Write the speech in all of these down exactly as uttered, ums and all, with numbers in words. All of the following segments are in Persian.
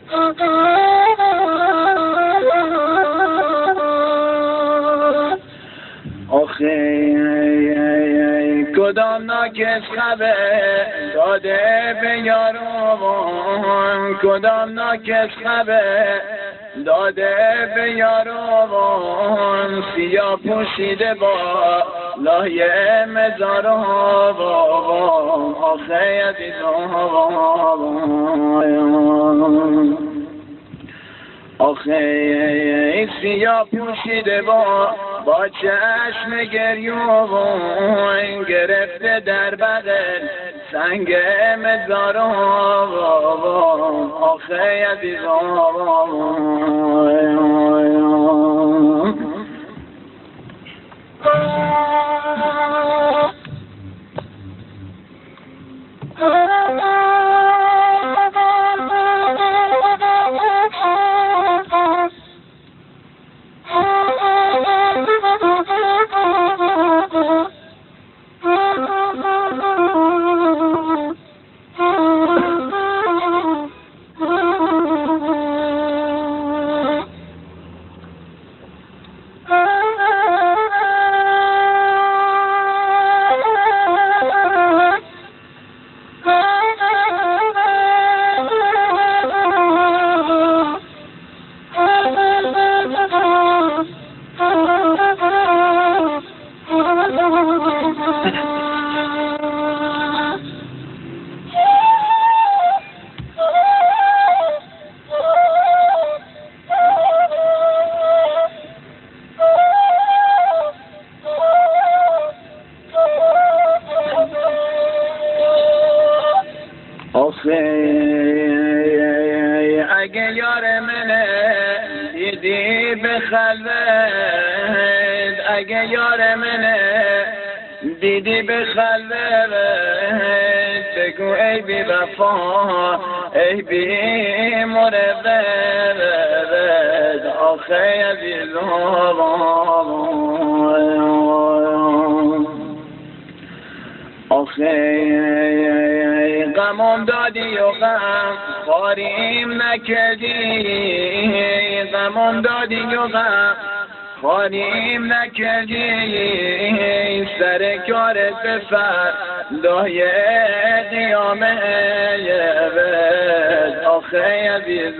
آخه کدام ناکس خبه داده به یاران، کدام ناکس خبه داده به یاران، سیاه پوشیده با لایه مزاران. آخه عزیزان، آخه سیاه پوشیده با با چشم گریون، گرفته در بغل سنگ مزاران. آخه عزیزان، اگه یار منه دیدی به خلوت، اگه یار منه دیدی به خلوت، بگو ای بی وفا ای بی مروت. آخه عزیزان، آخه غمم دادی و غم خاریم نکردی، غمم دادی و غم خاریم نکردی، سر کارت بفر دای قیامت. آخه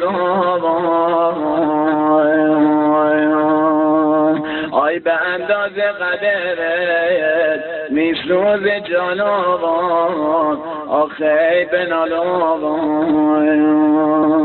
عزیزان، آی به اندازه قدرت میسوز جانان، آخه بنالان.